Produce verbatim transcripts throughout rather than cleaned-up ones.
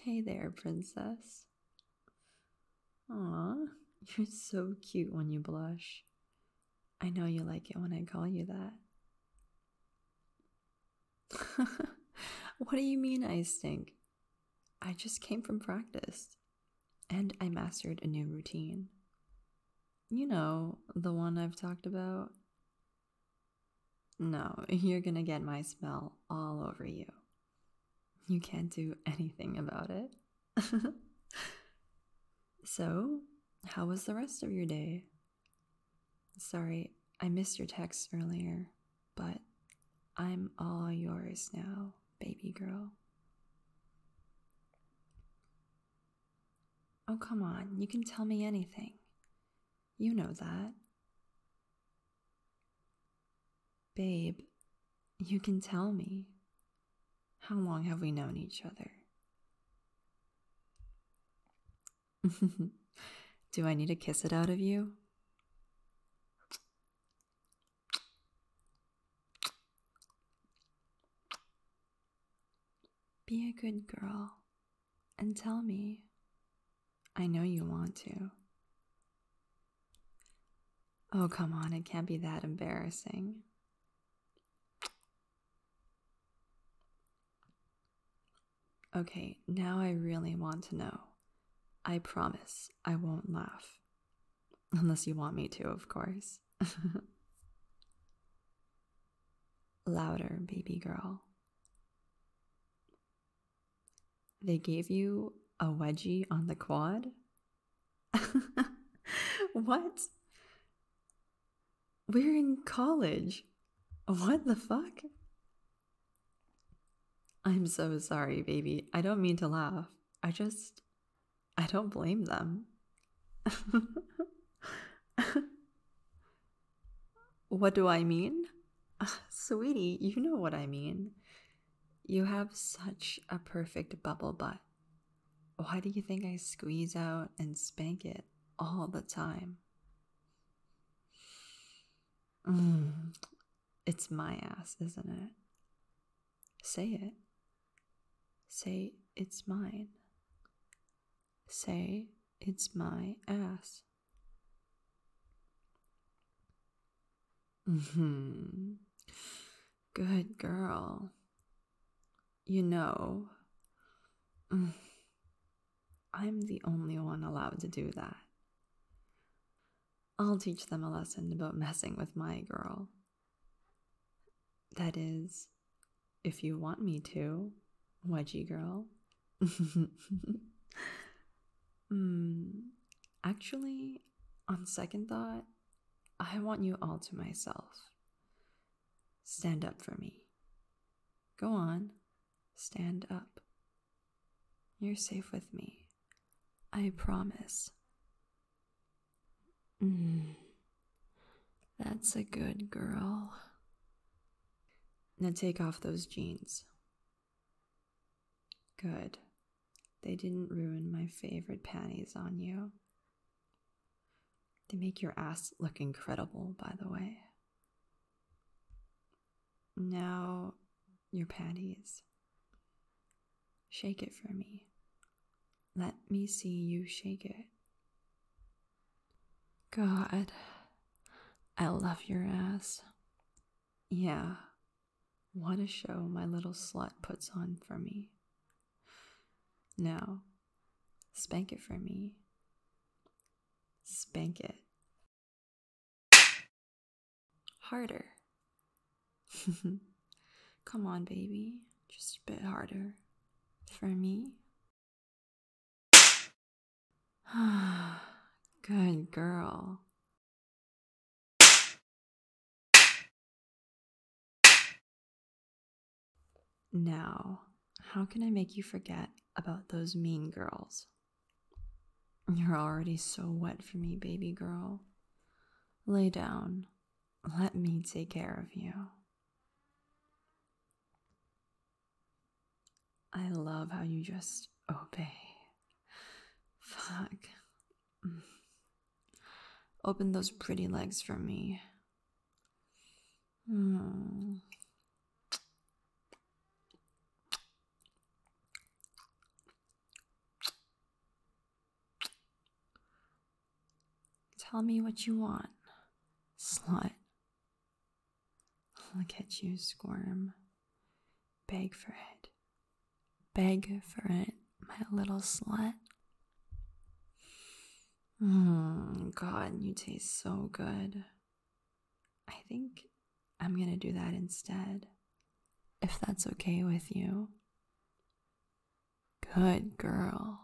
Hey there, princess. Aw, you're so cute when you blush. I know you like it when I call you that. What do you mean I stink? I just came from practice, and I mastered a new routine. You know, the one I've talked about? No, you're gonna get my smell all over you. You can't do anything about it. So, how was the rest of your day? Sorry, I missed your text earlier, but I'm all yours now, baby girl. Oh, come on, you can tell me anything. You know that. Babe, you can tell me. How long have we known each other? Do I need to kiss it out of you? Be a good girl and tell me. I know you want to. Oh, come on, it can't be that embarrassing. Okay, now I really want to know. I promise I won't laugh. Unless you want me to, of course. Louder, baby girl. They gave you a wedgie on the quad? What? We're in college. What the fuck? I'm so sorry, baby. I don't mean to laugh. I just... I don't blame them. What do I mean? Sweetie, you know what I mean. You have such a perfect bubble butt. Why do you think I squeeze out and spank it all the time? Mm, it's my ass, isn't it? Say it. Say it's mine. Say it's my ass. Mm-hmm. Good girl. You know, I'm the only one allowed to do that. I'll teach them a lesson about messing with my girl. That is, if you want me to, wedgie girl. mm, actually, on second thought, I want you all to myself. Stand up for me. Go on, stand up. You're safe with me. I promise. Mm, that's a good girl. Now take off those jeans. Good. They didn't ruin my favorite panties on you. They make your ass look incredible, by the way. Now, your panties. Shake it for me. Let me see you shake it. God, I love your ass. Yeah, what a show my little slut puts on for me. Now, spank it for me. Spank it. Harder. Come on, baby. Just a bit harder. For me. Good girl. Now, how can I make you forget about those mean girls? You're already so wet for me, baby girl. Lay down. Let me take care of you. I love how you just obey. Fuck. Open those pretty legs for me. Hmm. Tell me what you want, slut. Look at you squirm. Beg for it. Beg for it, my little slut. Mmm, God, you taste so good. I think I'm gonna do that instead, if that's okay with you. Good girl.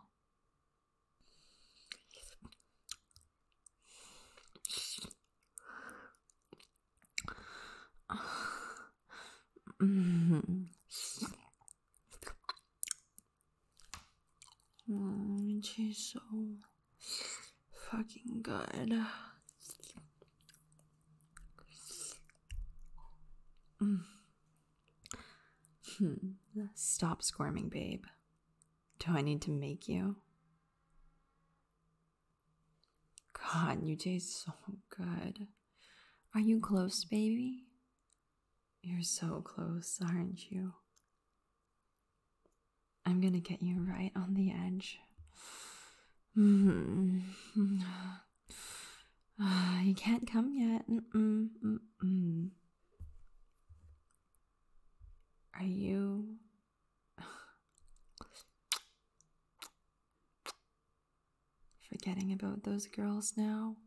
Mm. Mm, she's so fucking good. Mm. Hmm. Stop squirming, babe. Do I need to make you? God, you taste so good. Are you close, baby? You're so close, aren't you? I'm gonna get you right on the edge. Mm-hmm. Uh, you can't come yet. Mm-mm, mm-mm. Are you... forgetting about those girls now?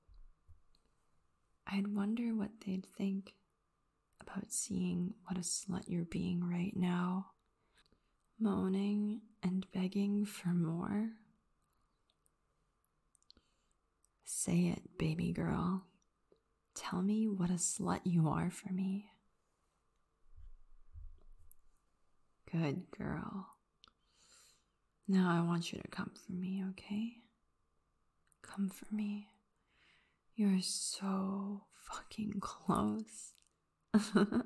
I'd wonder what they'd think about seeing what a slut you're being right now. Moaning and begging for more. Say it, baby girl. Tell me what a slut you are for me. Good girl. Now I want you to come for me, okay? Come for me. You're so fucking close. uh,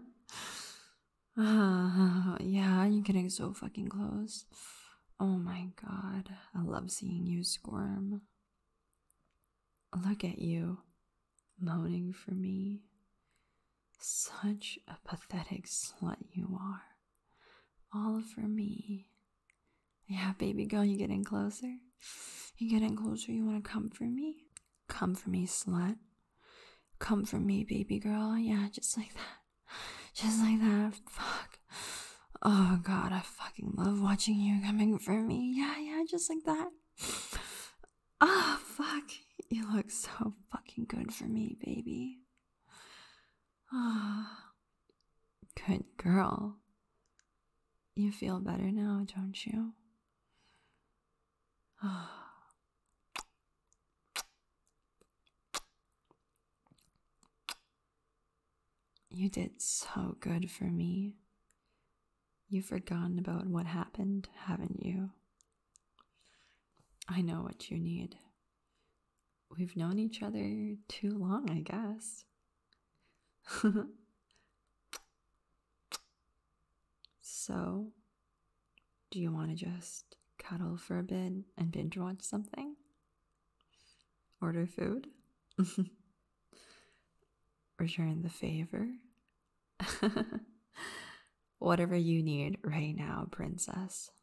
yeah, you're getting so fucking close. Oh my God, I love seeing you squirm. Look at you, moaning for me. Such a pathetic slut you are. All for me. Yeah, baby girl, you getting closer? You getting closer? You want to come for me? Come for me, slut. Come for me, baby girl. Yeah, just like that. Just like that. Fuck. Oh God, I fucking love watching you coming for me. Yeah, yeah, just like that. Ah, oh, fuck. You look so fucking good for me, baby. Ah, oh, good girl. You feel better now, don't you? Ah. Oh. You did so good for me. You've forgotten about what happened, haven't you? I know what you need. We've known each other too long, I guess. So, do you want to just cuddle for a bit and binge watch something? Order food? Return the favor? Whatever you need right now, princess.